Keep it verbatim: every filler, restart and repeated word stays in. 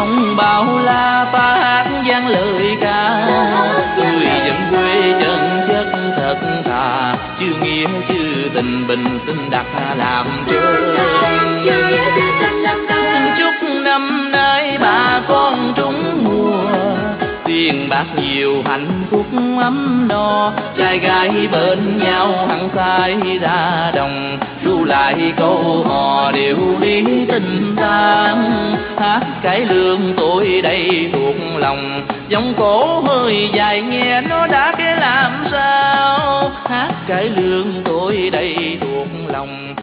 không bao la phá hát vang lời ca. Người dân quê chân chất thật thà, chưa nghĩa chưa tình bình xin đặt làm trơn. Xin chúc năm nay bà con trúng mùa, tiền bạc nhiều hạnh phúc ấm no, trai gái bên nhau hăng say ra đồng, ru lại câu hò điệu đi tình tang. Hát cải lương tôi đây thuộc lòng, giọng cổ hơi dài nghe nó đã cái làm sao. Hát cải lương tôi đây thuộc lòng.